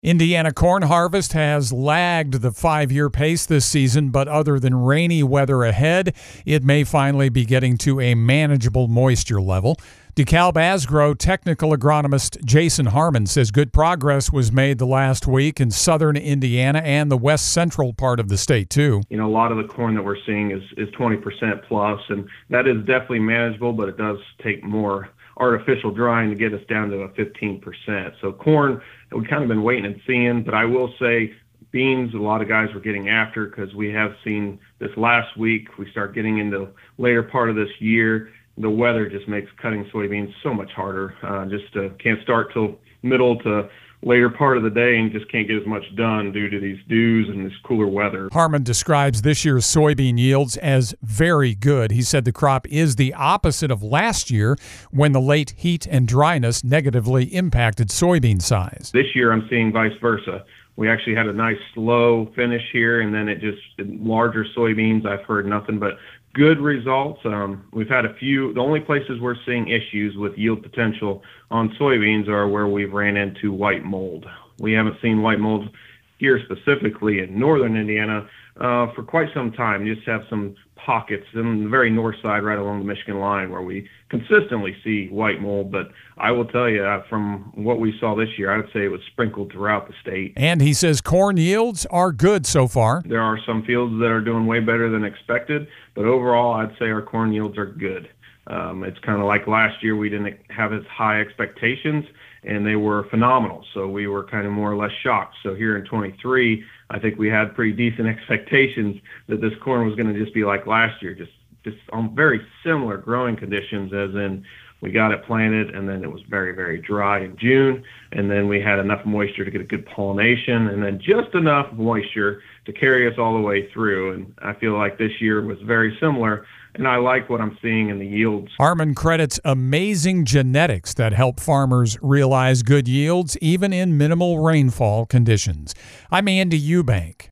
Indiana corn harvest has lagged the 5-year pace this season, but other than rainy weather ahead, it may finally be getting to a manageable moisture level. DeKalb Asgrow technical agronomist Jason Harmon says good progress was made the last week in southern Indiana and the west central part of the state, too. A lot of the corn that we're seeing is 20% plus, and that is definitely manageable, but it does take more artificial drying to get us down to a 15%. So corn, we've kind of been waiting and seeing, but I will say beans, a lot of guys were getting after because we have seen this last week, we start getting into later part of this year. The weather just makes cutting soybeans so much harder. Can't start till middle to later part of the day and just can't get as much done due to these dews and this cooler weather. Harmon describes this year's soybean yields as very good. He said the crop is the opposite of last year when the late heat and dryness negatively impacted soybean size. This year I'm seeing vice versa. We actually had a nice slow finish here, and then larger soybeans, I've heard nothing but good results. We've had a few. The only places we're seeing issues with yield potential on soybeans are where we've ran into white mold. We haven't seen white mold here specifically in northern Indiana for quite some time. You just have some pockets in the very north side right along the Michigan line where we consistently see white mold. But I will tell you, from what we saw this year, I would say it was sprinkled throughout the state. And he says corn yields are good so far. There are some fields that are doing way better than expected, but overall I'd say our corn yields are good. It's kind of like last year we didn't have as high expectations, and they were phenomenal. So we were kind of more or less shocked. So here in 23, I think we had pretty decent expectations that this corn was going to just be like last year, just on very similar growing conditions, as in we got it planted and then it was very, very dry in June, and then we had enough moisture to get a good pollination, and then just enough moisture to carry us all the way through. And I feel like this year was very similar, and I like what I'm seeing in the yields. Harmon credits amazing genetics that help farmers realize good yields even in minimal rainfall conditions. I'm Andy Eubank.